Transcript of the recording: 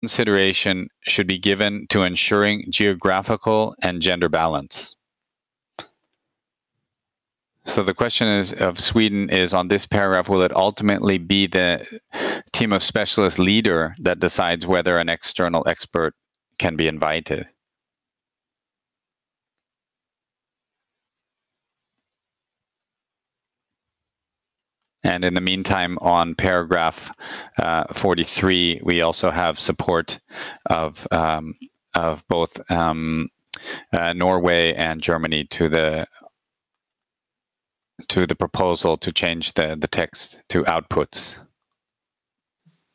consideration should be given to ensuring geographical and gender balance? So the question of Sweden is on this paragraph, will it ultimately be the team of specialist leader that decides whether an external expert can be invited? And in the meantime, on paragraph 43, we also have support of both Norway and Germany to the proposal to change the text to outputs.